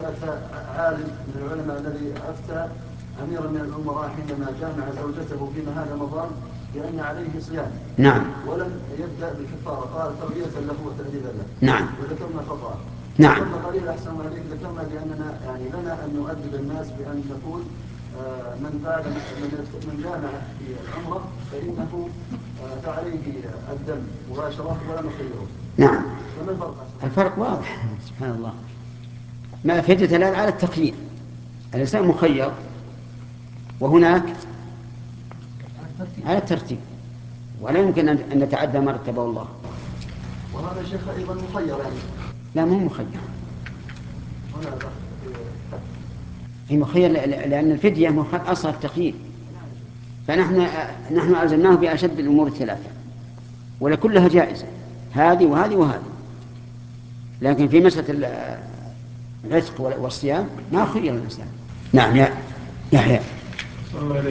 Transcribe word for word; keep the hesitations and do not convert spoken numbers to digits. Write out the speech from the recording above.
أتى عالم من العلماء الذي أفتى أميرا من الأمراء حينما جامع زوجته في نهار رمضان بأن عليه صيام. نعم. ولم يبدأ بالكفارة، قال تربية له وتأديبا له. نعم. وذكرنا خطأ. نعم. ذكرنا قليل أحسن عليك، ذكرنا بأننا يعني لنا أن نؤدب الناس بأن نقول آه من فعل من جامع في العمرة فإنه آه فعليه الدم مباشرة ولا نخيره. نعم. فما الفرق؟ الفرق واضح سبحان الله. ما فدية دلالة على التخيير، الإنسان مخير، وهناك على الترتيب، ولا يمكن أن نتعدى ما رتبه الله. وهذا شيخ أيضا مخير يعني. لا مو مخير، هنا هي مخير لأن الفدية أصل التخيير، فنحن نحن ألزمناه بأشد الأمور الثلاثة ولكلها جائزة، هذه وهذه وهذه. لكن في مسألة العتق والصيام ما خير الإنسان. نعم يا يحيى.